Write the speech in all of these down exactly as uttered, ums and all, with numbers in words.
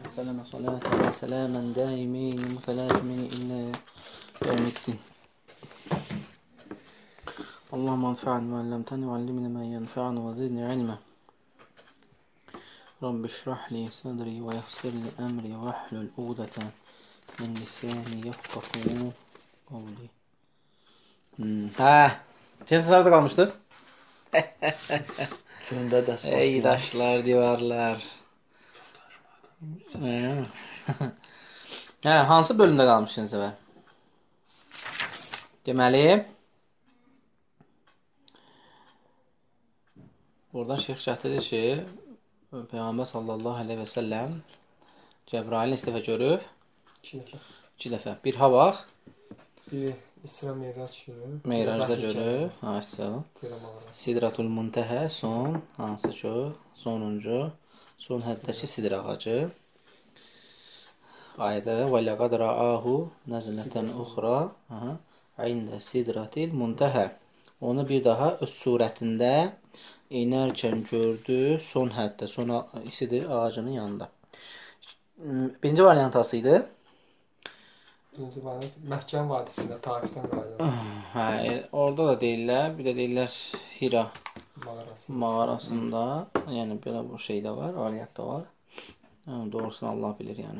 وسلم صلاة وسلاما دائمين متلازمين إلى يوم الدين. اللهم انفعني بما علمتني وعلمني ما ينفعني وزدني علما. رب اشرح لي صدري ويسر لي أمري واحلل عقدة من lisani yefkahu qawli. Hmm. Ha, keçən sırada qalmışdıq. Üçündə dərs başlayır. Ey daşlar, divarlar. Hə, hansı bölümdə qalmışsınız əvvəl? Deməli, buradan şeyx gətirir ki, Peyğəmbər sallallahu aleyhi və səlləm Cəbrailin istəfə görüb. İki dəfə. İki dəfə. Bir ha vaxt. Biri İsra Meyrac günü. Meyracda görüb. Haşa. Sidratul Muntəhə son, hansı ki, sonuncu, son həddəki sidr ağacı. Ayədə və ləqad ra'ahu nəzlətən uxra ində sidratil muntəhə. Onu bir daha öz surətində inərkən gördü son həddə, son sidr ağacının yanında. Birinci variant hansı idi? Birinci variant Məhkəm vadisində, Taifdən qayıdır. Hə, orada da deyirlər, bir də deyirlər Hira Mağarasında. mağarasında, yəni belə bu şey də var, variant da var. Yəni, doğrusunu Allah bilir, yəni.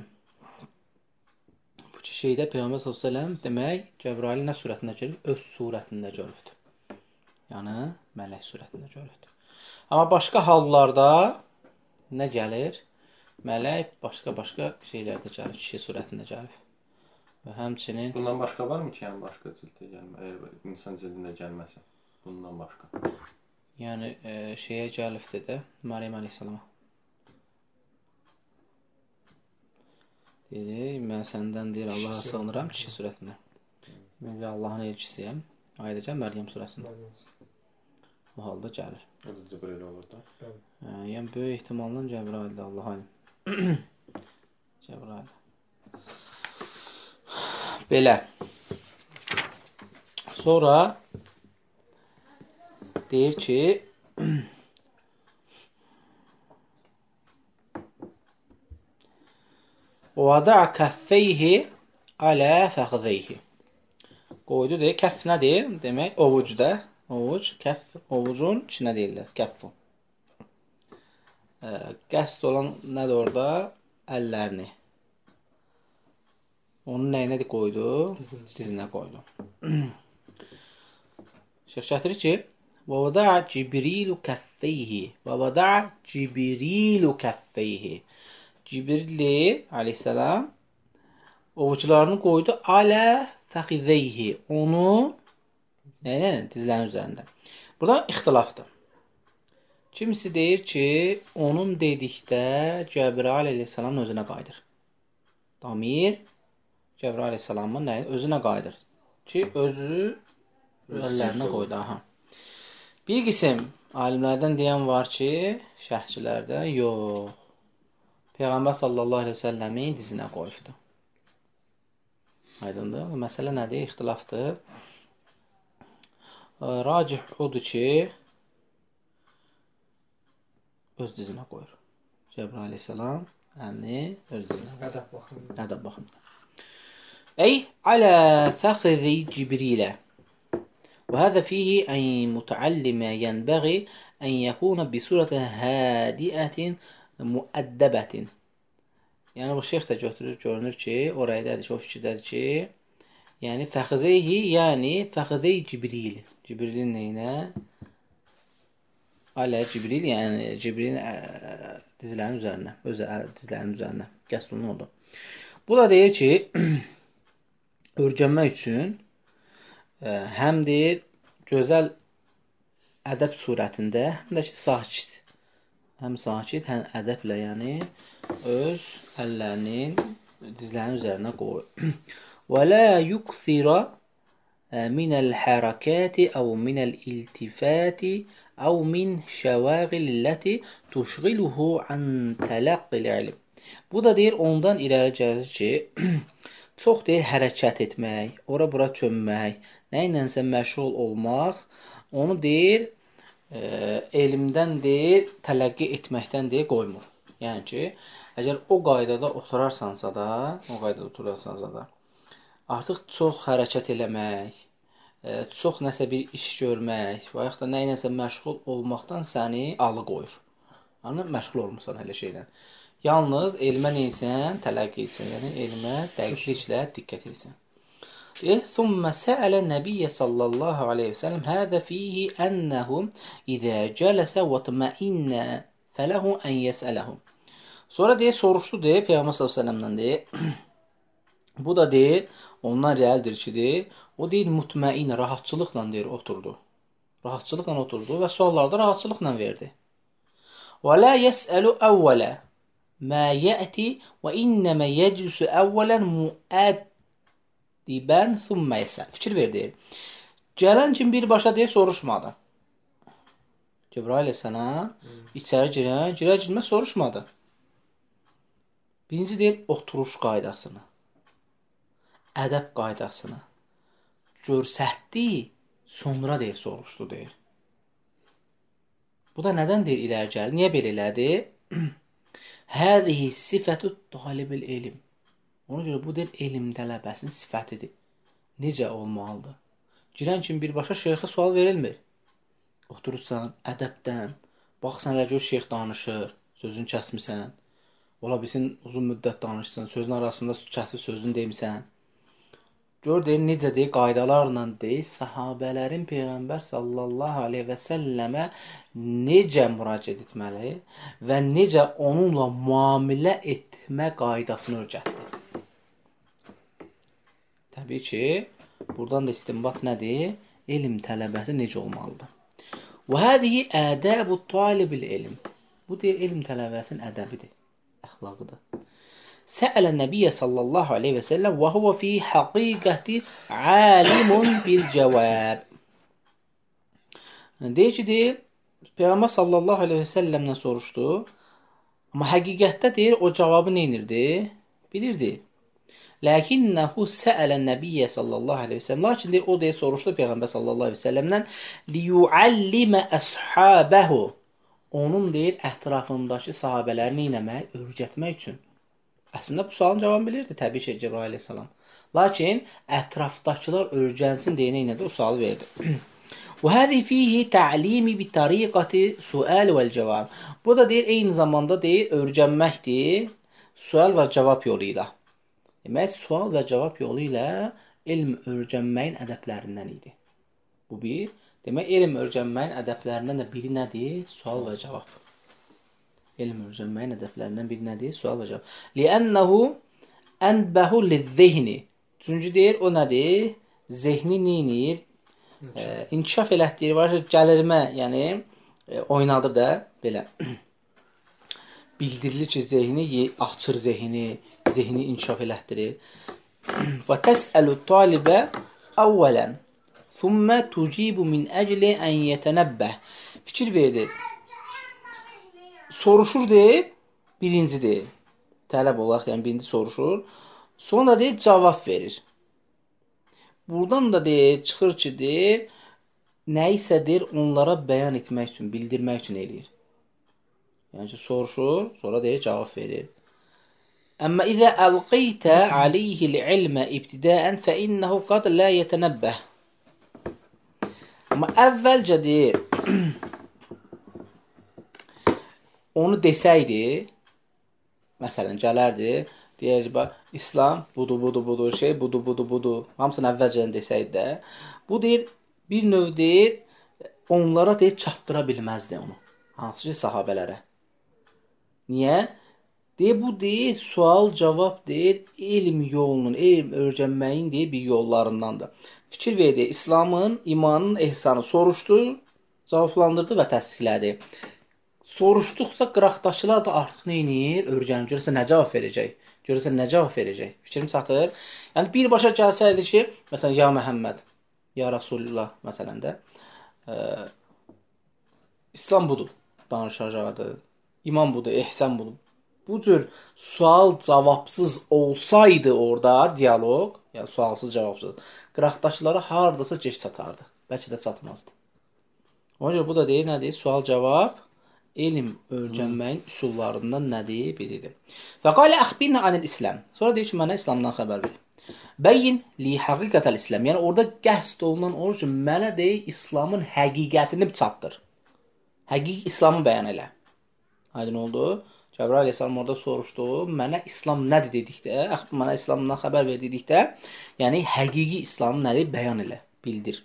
Bu iki şeydə Peyğəmbər sallallahu əleyhi və səlləm demək, Cəbrail nə surətində görüb? Öz surətində görübdür. Yəni, mələk surətində görübdür. Amma başqa hallarda nə gəlir? Mələk başqa-başqa şeylərdə gəlir, kişi surətində gəlir. Və həmçinin... Bundan başqa varmı ki, yəni başqa cildə gəlmə, əgər insan cildində gəlməsə, bundan başqa? Yəni, e, şeyə gəlibdir də, Məryəm əleyhissalama. Deyir, mən səndən deyir, Allaha sığınıram kişi surətində. Mən Allahın elçisiyəm. Aydacaq Məryəm surəsində. Bu halda gəlir. O da belə olur da. Hə, yəni, böyük ehtimalla Cəbraildir, Allaha alim. Cəbrail. Belə. Sonra deyir ki وَضَعَ كَفَّيْهِ عَلَى فَخْذَيْهِ. Qoydu deyir, kəff nədir? Demək, ovucda. Ovuc, kəff, ovucun içinə deyirlər, kəffu. Qəsd olan nədir orada? Əllərini. Onun nəyinə də qoydu? Dizinə qoydu. Şeyx gətirir ki, وَوَضَعَ جِبْرِيلُ كَفَّيْهِ وَوَضَعَ جِبْرِيلُ كَفَّيْهِ. Cibril aleyhissalam ovucularını qoydu alə fəxideyhi. Onu nəylə? Dizlərin üzərində. Burada ixtilafdır. Kimisi deyir ki, onun dedikdə Cəbrail aleyhissalamın özünə qayıdır. Damir Cəbrail aleyhissalamın nə? Özünə qayıdır. Ki, özü əllərinə qoydu. Aha. Bir qisim alimlərdən deyən var ki, şərhçilərdən, yox. Peyğəmbər sallallahu aleyhi və səlləmin dizinə qoyubdur. Aydındır. Məsələ nədir? İxtilafdır. Racih odur ki, öz dizinə qoyur. Cəbrail aleyhissalam əlini öz dizinə. Ədəb baxımında. Ədəb baxımında. Ey alə fəxzi Cibrilə. Və həzə fihi ən mütəallimə yənbəği ən yəkuna bisurətə hədiətin müəddəbətin. Yəni, bu şeyx də götürür, görünür ki, oraydadır ki, o fikirdədir ki, yəni, fəxzeyhi, yəni, fəxzey Cibril. Cibrilin neyinə? Alə Cibril, yəni, Cibrilin dizlərinin üzərinə, öz dizlərinin üzərinə. Qəsd onun oldu. Bu da deyir ki, örgənmək üçün həm deyir, gözəl ədəb surətində, həm də ki, sakit. Həm sakit, həm ədəblə, yəni, öz əllərinin dizlərinin üzərinə qoyur. Və lə yuksira minəl hərəkəti əv minəl iltifəti əv min şəvəqilləti tuşğiluhu ən tələqqil ilim. Bu da deyir, ondan irəli gəlir ki, çox deyir, hərəkət etmək, ora-bura çönmək, nə ilənsə məşğul olmaq, onu deyir, elmdən deyir, tələqqi etməkdən deyir, qoymur. Yəni ki, əgər o qaydada oturarsansa da, o qaydada oturarsansa da, artıq çox hərəkət eləmək, çox nəsə bir iş görmək və yaxud da nə iləsə məşğul olmaqdan səni alıqoyur. Yəni, məşğul olmuşsan elə şeydən. Yalnız elmə neysən, tələqqi etsən, yəni elmə dəqiqliklə diqqət etsən. ثم سأل النبي صلى الله عليه وسلم هذا فيه أنه إذا جلس وطمئن فله أن يسأله. Sonra deyir, soruşdu deyir, Peyğəmbər sallallahu əleyhi və səlləmdən deyir. Bu da deyir, ondan reəldir ki, deyir, o deyir, mutmain, rahatçılıqla deyir, oturdu. Rahatçılıqla oturdu və suallarda rahatçılıqla verdi. Və la yəsəlu əvvələ mə yəti və innəmə yəcüsü əvvələn muəd dibən thumma yəsəl. Fikir ver deyir. Gələn kim birbaşa deyir, soruşmadı. Cəbrail əleyhissalam içəri girən, girər girməz soruşmadı. Birinci deyir, oturuş qaydasını, ədəb qaydasını görsətdi, sonra deyir, soruşdu deyir. Bu da nədən deyir, iləri gəlir? Niyə belə elədi? Həzihi sifətü talibil elm. Ona görə bu deyir, elm tələbəsinin sifətidir. Necə olmalıdır? Girən kimi birbaşa şeyxə sual verilmir. Oturursan, ədəbdən, baxsan, rəgül şeyx danışır, sözünü kəsmirsən, ola bilsin, uzun müddət danışsın, sözün arasında kəsir sözünü deyimsən. Gör, deyir, necə deyir, qaydalarla deyir, sahabələrin Peyğəmbər sallallahu aleyhi və səlləmə necə müraciət etməli və necə onunla müamilə etmə qaydasını öyrətdi. Təbii ki, buradan da istinbat nədir? Elm tələbəsi necə olmalıdır? Və hədihi ədəbu talibil elm. Bu deyir, elm tələbəsinin ədəbidir, əxlaqıdır. Səələ Nəbiyyə sallallahu aleyhi və səlləm və huvə fi həqiqəti alimun bil cəvəb. Deyir ki, deyir, Peyğəmbər sallallahu aleyhi və səlləmdən soruşdu, amma həqiqətdə deyir, o cavabı neynirdi? Bilirdi. Lakinnəhu səələ Nəbiyyə sallallahu aleyhi və səlləm. Lakin deyir, o deyir, soruşdu Peyğəmbər sallallahu aleyhi və səlləmdən liyuallimə əshabəhu. Onun deyir, ətrafındakı sahabələri neynəmək, öyrətmək üçün. Əslində bu sualın cavabını bilirdi, təbii ki, Cəbrail əleyhissalam. Lakin ətrafdakılar öyrənsin deyə neynədi, o sualı verdi. Və həzi fihi ta'limi bi tariqati sual vəl cavab. Bu da deyir, eyni zamanda deyir, öyrənməkdir, sual və cavab yolu ilə. Demək, sual və cavab yolu ilə elm öyrənməyin ədəblərindən idi. Bu bir. Demək, elm öyrənməyin ədəblərindən də biri nədir? Sual və cavab. Elm öyrənməyin ədəblərindən biri nədir? Sual və cavab. Li'ənəhu ənbəhu lizzehni. Çünki deyir, o nədir? Zehni neyinir? E, inkişaf elətdirir, var ki, gəlirmə, yəni e, oynadır da, belə. Bildirilir ki, zehni açır zehni, zehni inkişaf elətdirir. Və təsəlu talibə əvvələn, thumma tucibu min əcli ən yetənəbbəh. Fikir verdi. Soruşur deyib, birinci deyib. Tələb olaraq, yəni birinci soruşur. Sonra deyib, cavab verir. Buradan da deyir, çıxır ki, deyir, nə isə deyir, onlara bəyan etmək üçün, bildirmək üçün eləyir. Yəni ki, soruşur, sonra deyir, cavab verir. Əmmə izə əlqeytə aleyhil ilmə ibtidəən fə innəhu qad lə yetənəbbəh. Amma əvvəlcə deyir, onu desəydi, məsələn, gələrdi, deyəcək, İslam budur, budur, budur, şey, budur, budur, budur. Hamısını əvvəlcədən desəydi də, bu deyir, bir növ deyir, onlara deyir, çatdıra bilməzdi onu. Hansı ki, sahabələrə. Niyə? Deyir, bu deyir, sual-cavab deyir, elm yolunun, elm öyrənməyin deyir, bir yollarındandır. Fikir verdi, İslamın, imanın ehsanı soruşdu, cavablandırdı və təsdiqlədi. Soruşduqca qıraqdaşılar da artıq nə edir? Öyrənir, görürsə nə cavab verəcək? Görürsə nə cavab verəcək? Fikrim çatır. Yəni, birbaşa gəlsəydi ki, məsələn, ya Məhəmməd, ya Rasulullah, məsələn də, e, İslam budur, danışacağı, iman budur, ehsan budur. Bu cür sual-cavabsız olsaydı orada diyaloq, yəni sualsız-cavabsız, qıraqdaşlara haradasa geç çatardı. Bəlkə də çatmazdı. Ona görə bu da deyir, nədir? Sual-cavab elm öyrənməyin üsullarından nədir? Biridir. Fəqalə əxbirnə anil İslam. Sonra deyir ki, mənə İslamdan xəbər ver. Bəyin li həqiqətəl İslam. Yəni orada qəsd olunan olur ki, mənə deyir İslamın həqiqətini çatdır. Həqiqi İslamı bəyan elə. Aydın oldu? Cəbrail əleyhissalam orada soruşdu, mənə İslam nədir dedikdə, mənə İslamdan xəbər ver dedikdə, yəni həqiqi İslamı nədir? Bəyan elə, bildir.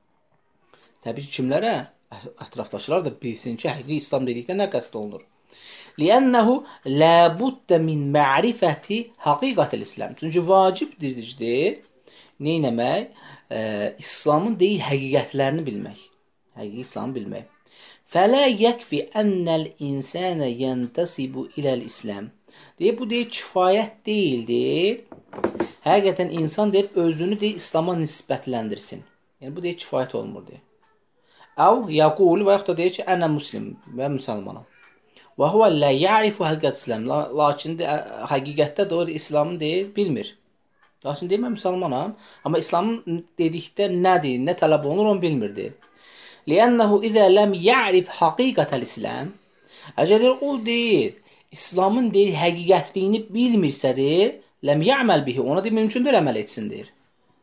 Təbii ki, kimlərə? Ətrafdaşlar da bilsin ki, həqiqi İslam dedikdə nə qəsd olunur? Li'annahu la budda min ma'rifati haqiqatil İslam. Çünki vacibdir deyir. Nə etmək? E, İslamın deyil həqiqətlərini bilmək. Həqiqi İslamı bilmək. Fələ yəkfi ennəl insana yentasibu iləl İslam. Deyir, bu deyir kifayət deyildir. Həqiqətən insan deyir özünü deyir İslam'a nisbətləndirsin. Yəni bu deyir kifayət olmur deyir. Əv yaqul və yaxud da deyir ki, ənə muslim və müsəlmanam. Və huvə lə ya'rifu həqiqət İslam. Lakin de, həqiqətdə də o İslamın deyir, bilmir. Lakin deyir, mən müsəlmanam. Amma İslamın dedikdə nədir, nə tələb olunur, onu bilmir deyir. Li'ənəhu izə ləm ya'rif həqiqətəl İslam. Əgər deyir, o deyir, İslamın deyir, həqiqətliyini bilmirsə deyir, ləm ya'məl bihi. Ona deyir, mümkündür əməl etsin deyir.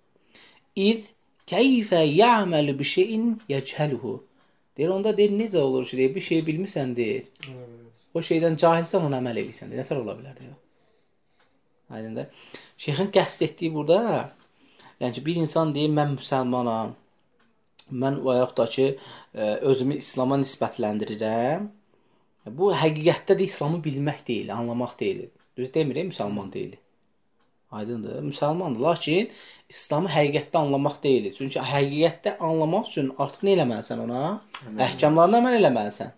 İz keyfə ya'məlu bi şeyin yechəluhu. Deyir, onda deyir, necə olur ki, deyir, bir şey bilmirsən deyir. O şeydən cahilsən, ona əməl edirsən deyir. Nətər ola bilər deyir. Aydın da. Şeyxin qəsd etdiyi burada, yəni ki, bir insan deyir, mən müsəlmanam, mən və yaxud da ki, özümü İslam'a nisbətləndirirəm. Bu, həqiqətdə də İslamı bilmək deyil, anlamaq deyil. Düz demir, müsəlman deyil. Aydındır, müsəlmandır. Lakin İslamı həqiqətdə anlamaq deyil. Çünki həqiqətdə anlamaq üçün artıq nə eləməlisən ona? Əhkamlarına əməl eləməlisən.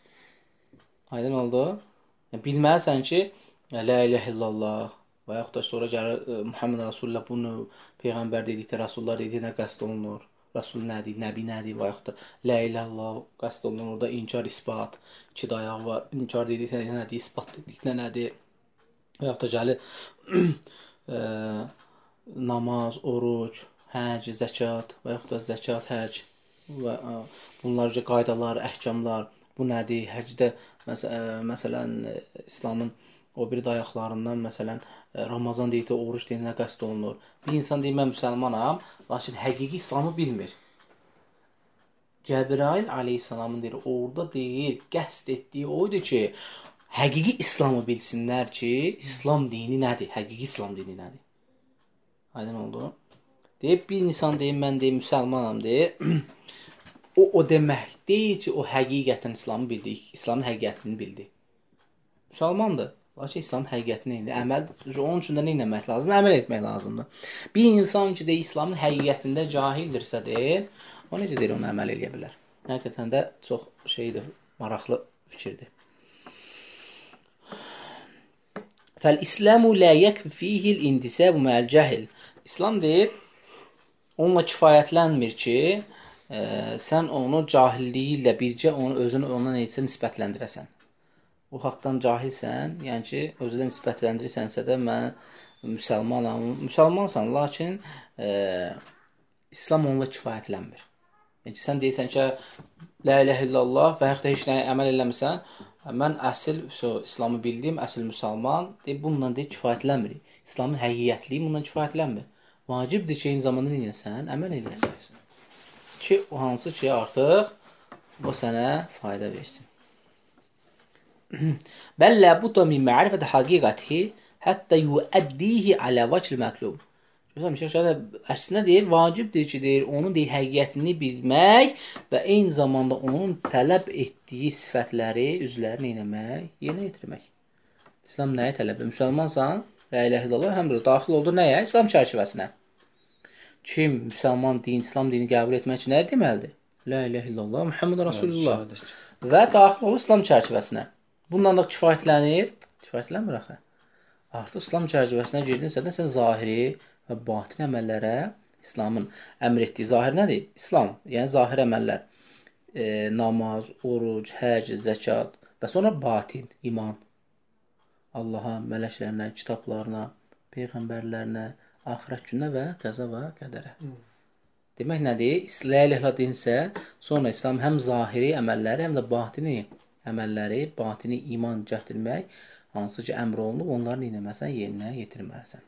Aydın oldu? Yəni, bilməlisən ki, la ilahe illallah və yaxud da sonra gəlir Muhammed Rasulullah bunu Peyğəmbər dedikdə, Rasulullah dedikdə nə qəsd olunur? Rasul nədir, Nəbi nədir və yaxud da la ilahe illallah qəsd olunur. Orada inkar, isbat, iki dayaq var. İnkar dedikdə nədir, isbat dedikdə nədir? Və yaxud da gəlir Ə, namaz, oruc, həc, zəkat və yaxud da zəkat, həc və ə, bunlar üzrə qaydalar, əhkamlar, bu nədir? Həcdə məs ə, məsələn İslamın o bir dayaqlarından məsələn ə, Ramazan deyildə oruc deyildə nə qəsd olunur? Bir insan deyir, mən müsəlmanam, lakin həqiqi İslamı bilmir. Cəbrail aleyhissalamın deyir, orada deyir, qəsd etdiyi oydur ki, həqiqi İslamı bilsinlər ki, İslam dini nədir? Həqiqi İslam dini nədir? Aydın oldu. Deyib, bir insan deyib, mən deyib, müsəlmanam deyib. O, o demək deyil ki, o həqiqətən İslamı bildi, İslamın həqiqətini bildi. Müsəlmandır. Lakin İslamın həqiqətini neydi? Əməl, onun üçün də nə etmək lazım? Əməl etmək lazımdır. Bir insan ki, deyib, İslamın həqiqətində cahildirsə deyib, o necə deyir, onu əməl edə bilər? Həqiqətən də çox şeydir, maraqlı fikirdir. Fəl-İslamu lə yəkfi fihil indisəbu mə'əl cəhil. İslam deyir, onunla kifayətlənmir ki, e, sən onu cahilliyi ilə bircə onu özünü ona neysə nisbətləndirəsən. O haqdan cahilsən, yəni ki, özünə nisbətləndirsənsə də mən müsəlmanam, müsəlmansan, lakin e, İslam onunla kifayətlənmir. Yəni ki, sən deyirsən ki, la ilahe illallah və yaxud da heç nəyə əməl eləmirsən, mən əsl İslamı bildim, əsl müsəlman, deyib, bununla deyib, kifayətlənmir. İslamın həqiqətliyi bununla kifayətlənmir. Vacibdir ki, eyni zamanda neyəsən, əməl eləyəsən. Ki, o hansı ki, artıq o sənə fayda versin. Bəllə budda min ma'rifəti həqiqəti hətta yuəddihi alə vəcl məqlub. Əksinə deyir, vacibdir ki, deyir, onun deyir, həqiqətini bilmək və eyni zamanda onun tələb etdiyi sifətləri, üzvlərini eləmək, yerinə yetirmək. İslam nəyə tələb edir? Müsəlmansan, la ilahe illallah, həmdir, daxil oldur nəyə? İslam çərçivəsinə. Kim müsəlman din, İslam dini qəbul etmək üçün nə deməlidir? La ilahe illallah, Muhammed Rasulullah. Və daxil olur İslam çərçivəsinə. Bundan da kifayətlənir. Kifayətlənmir axı. Artıq İslam çərçivəsinə girdinsə də sən zahiri və batin əməllərə İslamın əmr etdiyi zahir nədir? İslam, yəni zahir əməllər. E, namaz, oruc, həc, zəkat və sonra batin, iman. Allaha, mələklərinə, kitablarına, peyğəmbərlərinə, axirət gününə və qəza və qədərə. Hmm. Demək nədir? La ilahe illallah dinsə, sonra İslam həm zahiri əməlləri, həm də batini əməlləri, batini iman gətirmək, hansı ki əmr olunub, onları dinləməsən, yerinə yetirməlisən.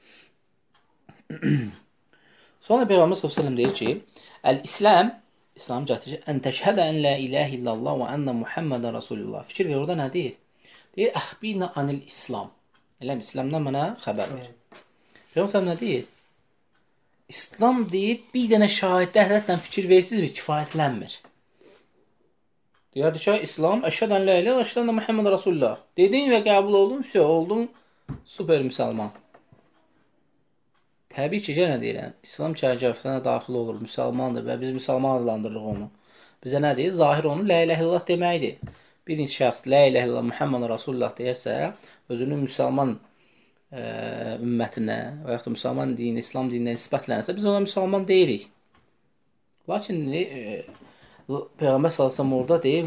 Sonra Peyğəmbər sallallahu əleyhi və səlləm deyir ki, "Əl-İslam, İslam gətirir ki, ən təşhədə ən la ilahe illallah və enne Muhammedən Rasulullah." Fikir ver, orada nə deyir? Deyir, "Əxbirna anil İslam." Elə İslamdan mənə xəbər ver. Peyğəmbər sallallahu nə deyir? İslam deyir, bir dənə şahiddə həqiqətən fikir versiniz bir kifayətlənmir. Deyirdi ki, İslam, əşhədə ən la ilahe və əşhədə enne Muhammedən Rasulullah. Dedin və qəbul oldun, все, oldun super müsəlman. Təbii ki, yenə deyirəm, İslam çərçivəsinə daxil olur, müsəlmandır və biz müsəlman adlandırırıq onu. Bizə nə deyir? Zahir onu la ilahe illallah deməkdir. Bir şəxs la ilahe illallah Muhammed Rasulullah deyərsə, özünün müsəlman ə, ümmətinə və yaxud da müsəlman dini, İslam dininə nisbətlənirsə, biz ona müsəlman deyirik. Lakin e, Peyğəmbər sallallahu əleyhi və səlləm orada deyir,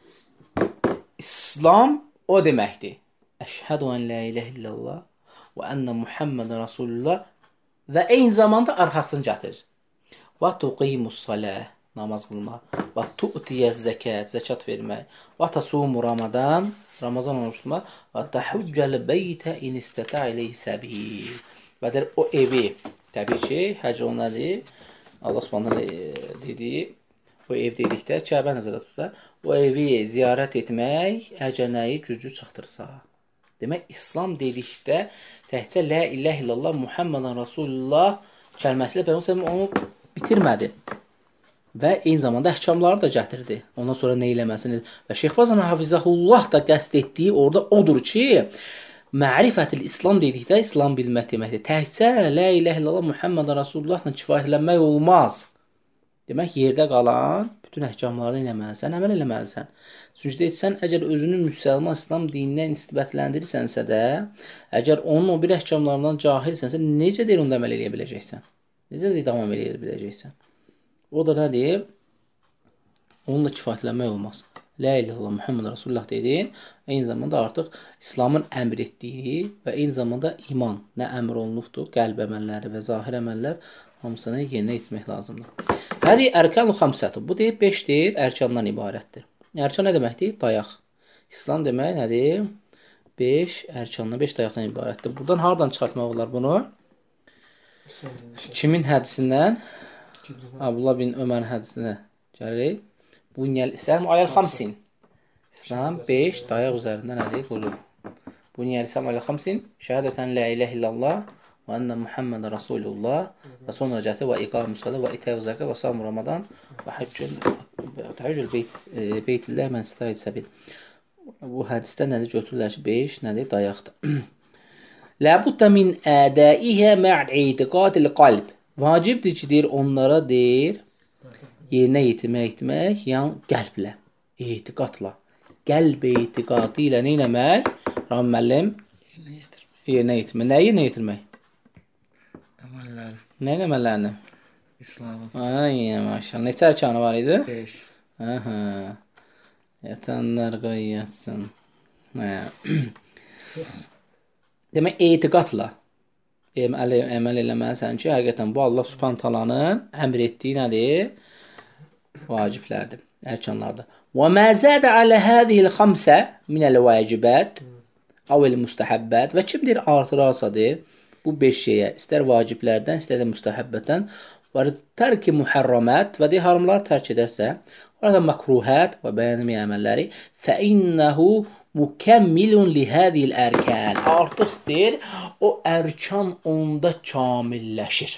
İslam o deməkdir. Əşhədu ən la ilahe illallah və enne Muhammed Rasulullah və eyni zamanda arxasını gətirir. Və tuqimus salah, namaz qılmaq, və tu'tiyəz zəkat, zəkat vermək, və tasumu ramadan, Ramazan oruç tutmaq, və təhuccəl beytə in istata ileyhi səbil. Və deyir, o evi, təbii ki, həc o nədir? Allah Subhanahu dediyi, o ev dedikdə, Kəbə nəzərdə tutsa, o evi ziyarət etmək, əgər nəyi gücü çatdırsa. Demək, İslam dedikdə təkcə la ilahe illallah Muhammedən Rasulullah kəlməsilə Peyğəmbər onu bitirmədi. Və eyni zamanda əhkamları da gətirdi. Ondan sonra nə eləməsini və Şeyx Fazan Hafizəhullah da qəsd etdiyi orada odur ki, mərifətil İslam dedikdə İslam bilmək deməkdir. Təkcə la ilahe illallah Muhammedən Rasulullahla kifayətlənmək olmaz. Demək, yerdə qalan bütün əhkamlarını eləməlisən, əməl eləməlisən. Çünki sən əgər özünü müsəlman İslam dininə nisbətləndirsənsə də, əgər onun o bir əhkamlarından cahilsənsə, necə deyir onda əməl eləyə biləcəksən? Necə deyir davam eləyə biləcəksən? O da nə deyir? Onunla kifayətlənmək olmaz. La ilahe illallah Muhammed Rasulullah dedin, eyni zamanda artıq İslamın əmr etdiyi və eyni zamanda iman nə əmr olunubdur, qəlb əməlləri və zahir əməllər hamısını yerinə etmək lazımdır. Hədi ərkan-ı xamsətur. Bu deyib beş deyir, ərkandan ibarətdir. Ərkan nə deməkdir? Dayaq. İslam demək nədir? beş ərkandan, beş dayaqdan ibarətdir. Buradan hardan çıxartmaq olar bunu? Kimin hədisindən? Abdullah bin Ömərin hədisində gəlir. Bunyəl İslam ayəl xamsin. İslam beş dayaq üzərində nədir? Qulub. Bunyəl İslam ayəl xamsin. Şəhədətən la ilahe illallah və enne Muhammed Rasulullah və sonra gətir və iqamü salə və itəv zəkə və sam Ramadan və həccül beytillə mən istəyid səbil. Bu hədisdə nədir? Götürürlər ki, beş nədir? Dayaqdır. Ləbuddə min ədəihə mə'l-i'tiqadil qalb. Vacibdir ki, deyir, onlara deyir, yerinə yetirmək etmək, yəni qəlblə, etiqadla. Qəlb etiqadı ilə nə eləmək? Ram müəllim? Yerinə yetirmək. Nə yerinə yetirmək? Əməllər. Nə əməllərini? İslamın. Ay, maşallah. Neçə ərkanı var idi? beş. Aha. Yatanlar qoy yatsın. Demək, etiqadla əməl, əməl eləməlisən ki, həqiqətən bu Allah Subhanahu taalanın əmr etdiyi nədir? Vaciblərdir, ərkanlardır. Və mə zədə alə hədihil xamsə minəl vacibət avəl müstəhəbbət və kimdir artırarsadır bu beş şeyə, istər vaciblərdən, istər də müstəhəbbətdən və tərki mühərramət və deyir, haramları tərk edərsə və da məkruhət və bəyənimi əməlləri fə innəhu mükəmmilun li hədihil ərkən. Artıq deyir, o ərkan onda kamilləşir.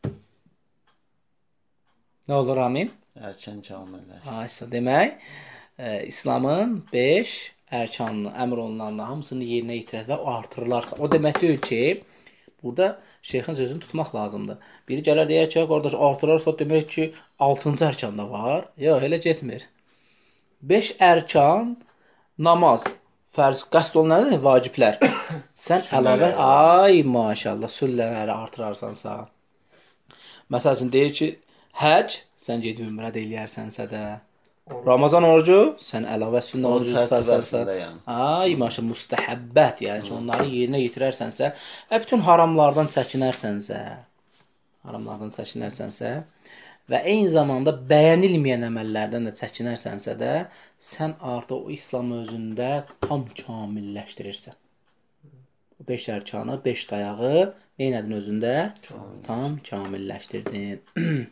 Nə olur Ramim? Ərkan kamilləşir. Aysa demək, e, İslamın beş ərkanını, əmr olunanlar hamısını yerinə yetirər və artırılarsa. O demək deyil ki, burada şeyxin sözünü tutmaq lazımdır. Biri gələr deyər ki, qardaş, artırarsa demək ki, altıncı ərkan da var. Yox, elə getmir. beş ərkan, namaz, fərz, qəsd olunanlar vaciblər. Sən əlavə, ay maşallah, süllələri artırarsansa. Məsələn, deyir ki, həc, sən gedib ümrədə eləyərsənsə də, Ramazan orucu, sən əlavə sünnə orucu tutarsansə, yəni. Ay maşallah, müstəhəbbət, yəni ki, onları yerinə yetirərsənsə və bütün haramlardan çəkinərsənsə, haramlardan çəkinərsənsə, və eyni zamanda bəyənilməyən əməllərdən də çəkinərsənsə də, sən artıq o İslam özündə tam kamilləşdirirsən. O beş ərkanı, beş dayağı neynədin özündə? Tam kamilləşdirdin.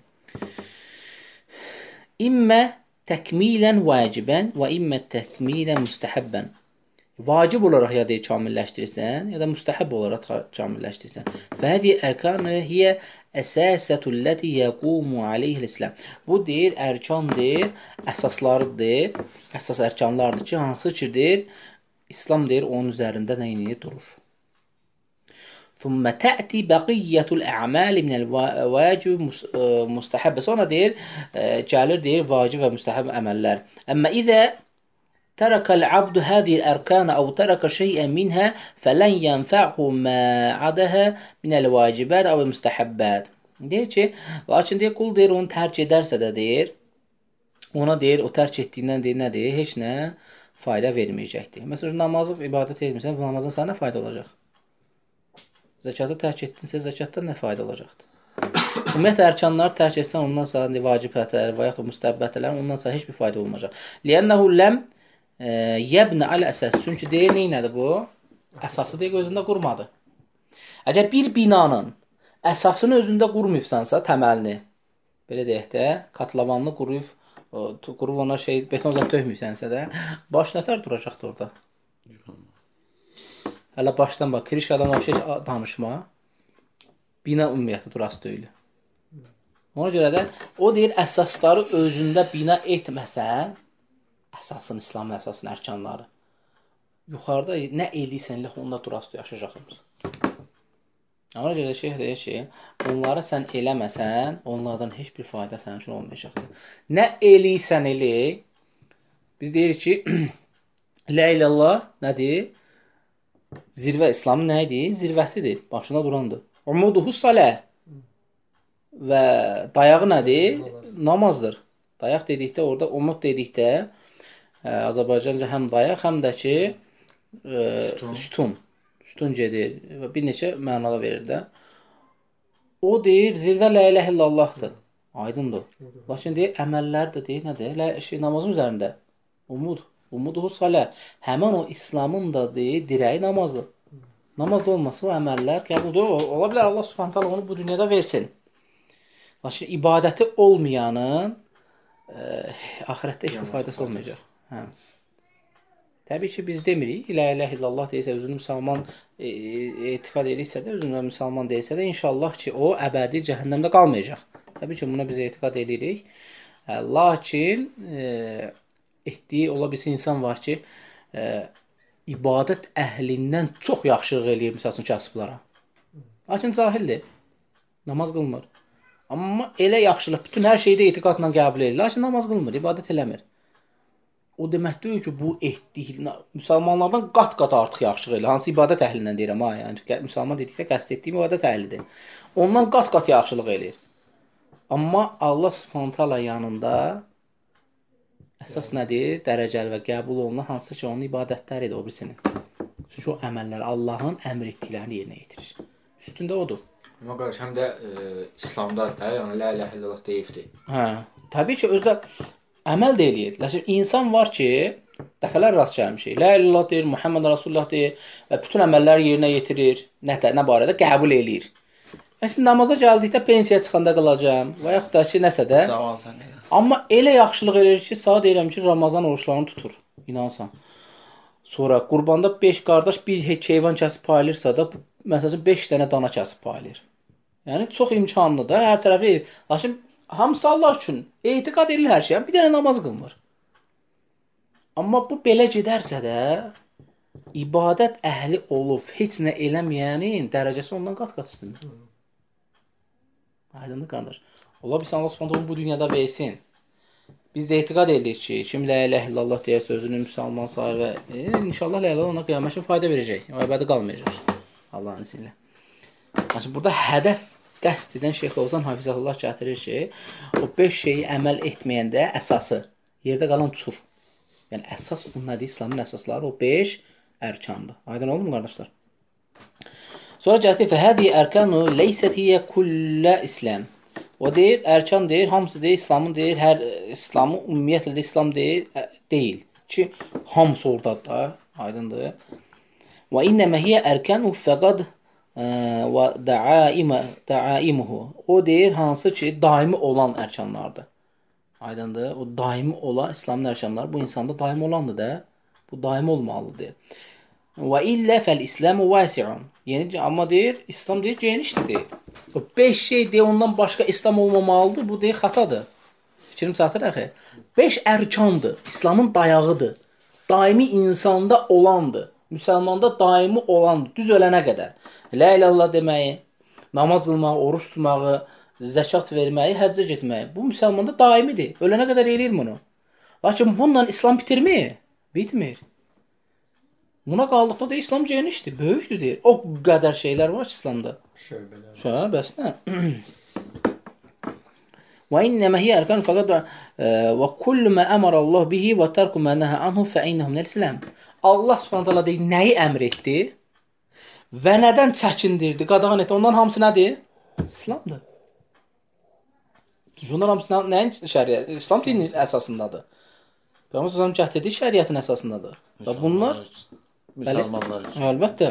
İmmə təkmilən vacibən və immə təkmilən müstəhəbbən. Vacib olaraq ya da kamilləşdirirsən, ya da müstəhəb olaraq kamilləşdirirsən. Fəhədi ərkanı hiyə əsasətulləti yəqumu aleyhil-İslam. Bu deyir, ərkandır, əsaslarıdır, əsas ərkanlardır ki, hansı ki, deyir, İslam deyir, onun üzərində neyini durur. Thumma tə'ti bəqiyyətul ə'məli minəl-vacib müstəhəbbə. Sonra deyir, gəlir, deyir, vacib və müstəhəb əməllər. Əmmə idə tərəkəl abdu həzil ərkanə əv tərəkə şeyən minhə fələn yənfə'hu mə adəhə minəl vacibət əv müstəhəbbət. Deyir ki, lakin deyir, qul deyir, onu tərk edərsə də deyir, ona deyir, o tərk etdiyindən deyir, nə deyir, heç nə fayda verməyəcəkdir. Məsələn, namazı ibadət etmirsən, namazdan sana nə fayda olacaq? Zəkatı tərk etdinsə, zəkatdan nə fayda olacaqdır? Ümumiyyətlə, ərkanları tərk etsən, ondan sonra vacibətlər və yaxud müstəhəbbətlər, ondan sonra heç bir fayda olmayacaq. Liyənəhu ləm yəbnə alə əsas. Çünki deyir, neynədir bu? Əsası deyir, özündə qurmadı. Əgər bir binanın əsasını özündə qurmayıbsansa, təməlini, belə deyək də, katlavanını quruyub, qurub ona şey, betonla töhmüysənsə də, baş nətər duracaqdır orada? Hələ başdan bax, kirişkadan o şey danışma, bina ümumiyyəti durası deyil. Ona görə də, o deyir, əsasları özündə bina etməsən, əsasın, İslamın əsasın, ərkanları. Yuxarıda nə eləyirsən, onda durası yaşayacaqımız. Ona görə şeyh deyir ki, onları sən eləməsən, onlardan heç bir fayda sənin üçün olmayacaqdır. Nə eləyirsən elə, biz deyirik ki, la ilallah nədir? Zirvə, İslamın nə idi? Zirvəsidir, başına durandır. Umuduhu salə və dayağı nədir? Namazdır. Dayaq dedikdə, orada umud dedikdə, Azərbaycanca həm dayaq, həm də ki, e, sütun. Sütun gedir və bir neçə mənada verir də. O deyir, zirvə la ilahe illallahdır. Aydındır. Lakin deyir, əməllər də deyir, nədir? Şey, namazın üzərində. Umud. Umuduhu salə. Həmən o İslamın da deyir, dirəyi namazdır. Namazda olmasa o əməllər qəbuldur. Ola bilər Allah Subhanahu taala onu bu dünyada versin. Lakin ibadəti olmayanın e, axirətdə heç bir faydası olmayacaq. Hə. Təbii ki, biz demirik, la ilahe illallah deyirsə, özünü müsəlman e, etiqad edirsə də, özünü müsəlman deyirsə də, inşallah ki, o əbədi cəhənnəmdə qalmayacaq. Təbii ki, buna biz etiqad edirik. E, lakin e, etdiyi, ola bilsin, insan var ki, e, ibadət əhlindən çox yaxşılıq eləyir, məsələn, kasıblara. Lakin cahildir, namaz qılmır. Amma elə yaxşılıq, bütün hər şeydə etiqadla qəbul edir, lakin namaz qılmır, ibadət eləmir. O demək deyil ki, bu etdiyi müsəlmanlardan qat-qat artıq yaxşılıq eləyir. Hansı ibadət əhlindən deyirəm ha, yəni müsəlman dedikdə qəsd etdiyim ibadət əhlidir. Ondan qat-qat yaxşılıq eləyir. Amma Allah Subhanahu taala yanında əsas nədir? Dərəcəli və qəbul olunan hansı ki, onun ibadətləridir o birisinin. Çünki o əməllər Allahın əmr etdiklərini yerinə yetirir. Üstündə odur. Amma qardaş, həm də e, İslamda da, yəni la ilahe illallah deyibdir. Hə, təbii ki, özdə əməl də eləyir. Lakin insan var ki, dəfələr rast gəlmişik. La illallah deyir, Muhammed Rasulullah deyir və bütün əməlləri yerinə yetirir. Nə, nə barədə? Qəbul eləyir. Məsələn, namaza gəldikdə pensiya çıxanda qılacağam və yaxud da ki, nəsə də. Amma elə yaxşılıq eləyir ki, sağ deyirəm ki, Ramazan oruçlarını tutur. İnansan. Sonra qurbanda beş qardaş bir heyvan kəsib paylayırsa da, məsələn, beş dənə dana kəsib paylayır. Yəni, çox imkanlıdır. Hər tərəfi eləyir. Lakin hamısı Allah üçün etiqad edilir hər şeyə. Bir dənə namaz qılmır. Amma bu belə gedərsə də, ibadət əhli olub, heç nə eləməyənin dərəcəsi ondan qat-qat üstündür. Aydındır, qardaş. Ola bilsin, Allah Subhanahu bu dünyada versin. Biz də etiqad edirik ki, kim la ilahe illallah deyə sözünü müsəlman sayır və e, inşallah la ilahe ona qiyamət üçün fayda verəcək. O əbədi qalmayacaq. Allahın izni ilə. Yəni, burada hədəf qəsd edən Şeyx Oğuzhan Hafizəhullah gətirir ki, o beş şeyi əməl etməyəndə əsası, yerdə qalan çur. Yəni, əsas onun nədir? İslamın əsasları o beş ərkandır. Aydın oldu mu, qardaşlar? Sonra gətirir, fəhədi ərkanu leysət hiyə kullə İslam. O deyir, ərkan deyir, hamısı deyir, İslamın deyir, hər İslamı ümumiyyətlə də İslam deyir, deyil. Ki, hamısı oradadır da, aydındır. Və innəmə hiyə ərkanu fəqad və dəaimuhu. O deyir, hansı ki, daimi olan ərkanlardır. Aydındır. O daimi olan İslamın ərkanları, bu insanda daimi olandır da. Bu daimi olmalıdır. Və illə fəl-İslamu vəsi'un. Yəni, amma deyir, İslam deyir, genişdir deyir. O beş şey deyir, ondan başqa İslam olmamalıdır. Bu deyir, xatadır. Fikrim çatır əxi. Beş ərkandır. İslamın dayağıdır. Daimi insanda olandır. Müsəlmanda daimi olandır. Düz ölənə qədər. La ilə Allah deməyi, namaz qılmağı, oruç tutmağı, zəkat verməyi, həccə getməyi. Bu müsəlmanda daimidir. Ölənə qədər eləyir bunu. Lakin bununla İslam bitirmir. Bitmir. Buna qaldıqda da İslam genişdir, böyükdür deyir. O qədər şeylər var ki, İslamda. Şöbələr. Şöyə, bəs nə? Və innəmə hiyə ərkan fəqət və kullu mə əmər Allah bihi və tərku mə nəhə anhu fə innəhu minəl-İslam. Allah Subhanahu taala deyir, nəyi əmr etdi və nədən çəkindirdi, qadağan etdi. Onların hamısı nədir? İslamdır. Bunlar hamısı nəyin şəriəti? İslam dininin əsasındadır. Peyğəmbər sallallahu gətirdiyi şəriətin əsasındadır. Və bunlar müsəlmanlar üçün. Əlbəttə.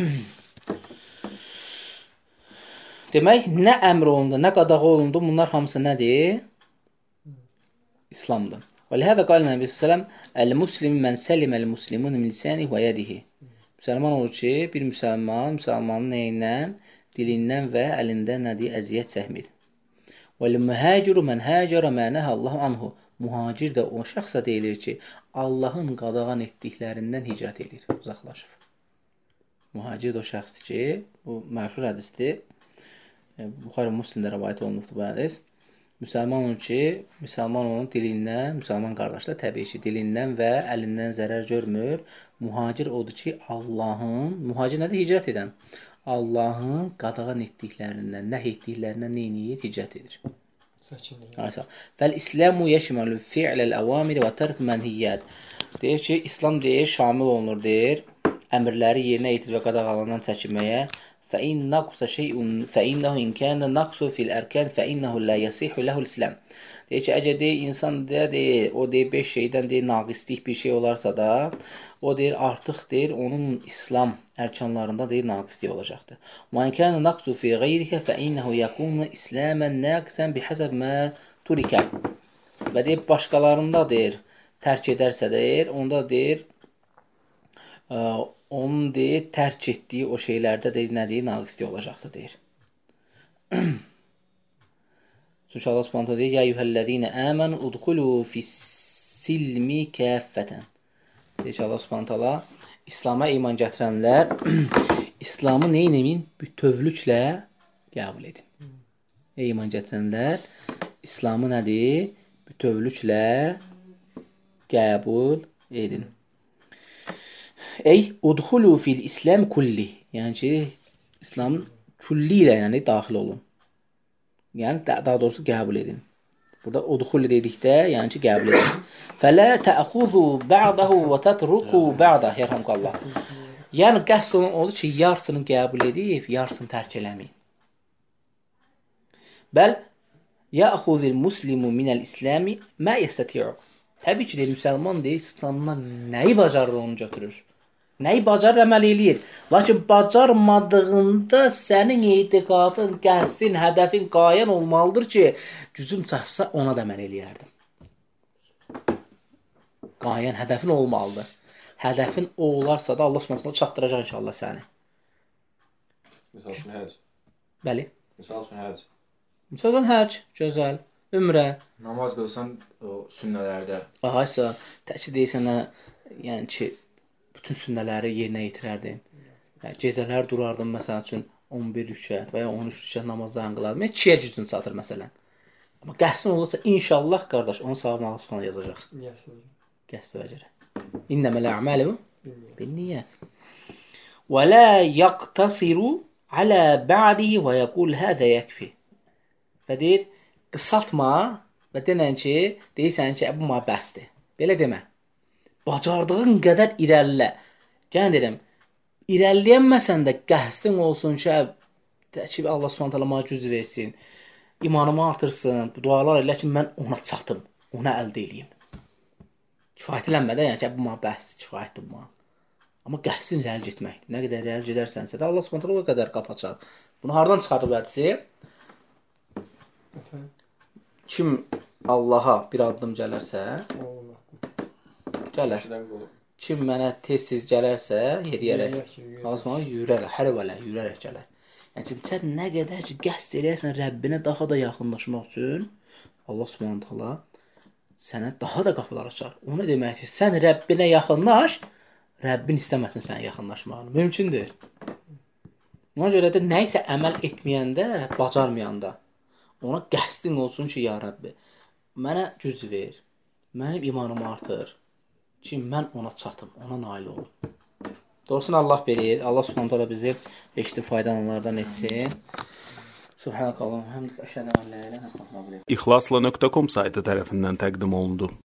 Demək, nə əmr olundu, nə qadağa olundu, bunlar hamısı nədir? İslamdır. Və lihədə qalə Nəbi s.ə.v Əl-Muslim mən səliməl muslimun min lisanih və yədihi. Müsəlman olur ki, bir müsəlman, müsəlmanın neyindən, dilindən və əlindən nədir, əziyyət çəkmir. وَالْمُهَاجِرُ مَنْ هَاجَرَ مَا نَهَى اللَّهُ عَنْهُ. Muhacir də o şəxsə deyilir ki, Allahın qadağan etdiklərindən hicrət edir, uzaqlaşır. Muhacir də o şəxsdir ki, bu məşhur hədisdir. Buxarı Müslimdə rəvayət olunubdur bu hədis. Müsəlman olur ki, müsəlman onun dilindən, müsəlman qardaşlar təbii ki, dilindən və əlindən zərər görmür. Muhacir odur ki, Allahın, muhacir nədir? Hicrət edən. Allahın qadağan etdiklərindən, nə etdiklərindən nə edir? Hicrət edir. Fəl-İslamu yeşməlu fi'ləl əvamiri və tərk mənhiyyət. Deyir ki, İslam deyir, şamil olunur, deyir, əmrləri yerinə yetir və qadağalarından çəkinməyə. فَإِنْ نَقْصَ شَيْءٌ فَإِنَّهُ إِنْ كَانَ نَقْصُ فِي الْأَرْكَانِ فَإِنَّهُ لَا يَصِحُ لَهُ الْإِسْلَامِ. Deyir ki, əgər deyir, insan deyir, o deyir, beş şeydən deyir, naqislik bir şey olarsa da, o deyir, artıq deyir, onun İslam ərkanlarında deyir, naqislik olacaqdır. وَاِنْ كَانَ نَقْصُ فِي غَيْرِكَ فَإِنَّهُ يَكُونُ إِسْلَامًا نَاقِسًا بِحَسَبْ مَا تُرِكَ. Və deyir, başqalarında deyir, tərk edərsə deyir, onda deyir, onun deyir, tərk etdiyi o şeylərdə deyir, nə deyir, naqislik olacaqdır, deyir. Çünki Allah Subhanahu deyir, Ya eyyuhəl-ləzīnə əmənu udxulu fis-silmi kəffətən. Deyir ki, Allah Subhanahu İslam'a iman gətirənlər İslamı neynemin? Bütövlüklə qəbul edin. Ey iman gətirənlər, İslamı nədir? Bütövlüklə qəbul edin. Ey udxulu fil-İslam kulli. Yəni ki, İslamın külli ilə yəni daxil olun. Yəni, daha doğrusu qəbul edin. Burada udxulu dedikdə, yəni ki, qəbul edin. Fələ təəxuzu bə'dahu və tətruku bə'dah. Yerhamqallah. Yəni, qəsd olan odur ki, yarısını qəbul edib, yarısını tərk eləməyin. Bəl, yəxuzil muslimu minəl-İslami mə yəstəti'u. Təbii ki, deyir, müsəlman deyir, İslamdan nəyi bacarır onu götürür. Nəyi bacarır, əməl eləyir. Lakin bacarmadığında sənin etiqadın, qəsdin, hədəfin, qayan olmalıdır ki, gücüm çatsa ona da əməl eləyərdim. Qayan, hədəfin olmalıdır. Hədəfin o olarsa da Allah Subhanahu çatdıracaq inşallah səni. Misal üçün həc. Bəli. Misal üçün həc. Misal üçün həc, gözəl. Ümrə. Namaz qılsan o sünnələrdə. Aha, isə təkid deyirsən, yəni ki, bütün sünnələri yerinə yetirərdim. Yəni, gecələr durardım, məsəl üçün, on bir rükət və ya on üç rükət namazdan qılardım. Yəni, ikiyə gücün çatır, məsələn. Amma qəsdin olursa, inşallah, qardaş, onun savabını Allah Subhanahu yazacaq. Qəsdi vəcərə. İnnəməl ə'məlu bin-niyyət. Və la yaqtasiru alə ba'dihi və yəqul həzə yəkfi. Və deyir, qısaltma və denən ki, deyirsən ki, bu ma bəsdir. Belə demə. Bacardığın qədər irəlilə. Gəlin dedim, irəliləyənməsən də qəsdin olsun ki, ki Allah Subhanahu taala mənə güc versin. imanımı artırsın, dualar elə ki, mən ona çatım, ona əldə edeyim. Kifayətlənmə də, yəni ki, bu mənə bəsdir, kifayətdir bu mənə. Amma qəsdin irəli getməkdir. Nə qədər irəli gedərsənsə də Allah Subhanahu o qədər qapı açar. Bunu hardan çıxardıb hədisi? Məsələn, Kim Allaha bir addım gələrsə, gələr. Kim mənə tez-tez gələrsə, yeriyərək, Allah yürərək, hər vələ yürərək gələr. Yəni sən nə qədər ki qəsd eləyirsən Rəbbinə daha da yaxınlaşmaq üçün, Allah Subhanahu taala sənə daha da qapılar açar. O nə deməkdir? Sən Rəbbinə yaxınlaş, Rəbbin istəməsin sənə yaxınlaşmağını. Mümkündür. Ona görə də nə isə əməl etməyəndə, bacarmayanda, ona qəsdin olsun ki, ya Rəbbi, mənə güc ver, mənim imanımı artır ki, mən ona çatım, ona nail olum. Doğrusunu Allah bilir. Allah Subhanahu taala bizi eşitib faydalananlardan etsin. Subhanakallahumma hamdika əşhədu an la ilaha illə əntə əstəğfiruka və etûbü ilayk. İxlasla nöqtə com saytı tərəfindən təqdim olundu.